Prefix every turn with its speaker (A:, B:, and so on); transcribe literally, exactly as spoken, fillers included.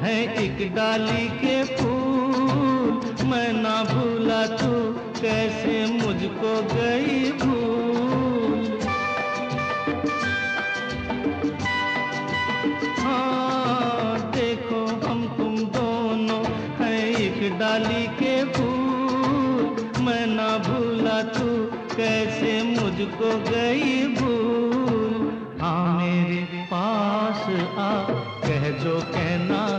A: है एक डाली के फूल, मैं ना भूला तू कैसे मुझको गई भूल। हाँ देखो हम तुम दोनों हैं एक डाली के फूल, मैं ना भूला तू कैसे मुझको गई भूल। हाँ मेरे पास आ, कह जो कहना